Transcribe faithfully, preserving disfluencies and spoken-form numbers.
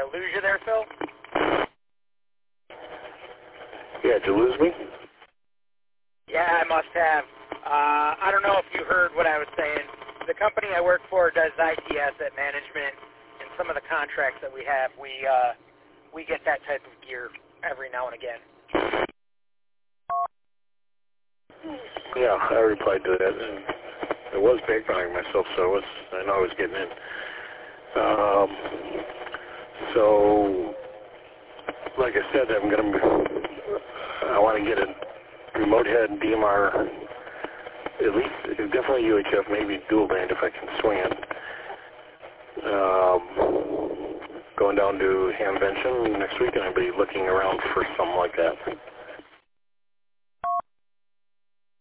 lose you there, Phil? Yeah, did you lose me? Yeah, I must have. Uh, I don't know if you heard what I was saying. The company I work for does I T asset management, and some of the contracts that we have, we uh, we get that type of gear every now and again. Yeah, I replied to that. And it was backgrounding myself, so I was I know I was getting in. Um, so, like I said, I'm gonna. I want to get a remote head D M R, at least definitely U H F, maybe dual band if I can swing it. Um, going down to Hamvention next week, and I'll be looking around for something like that.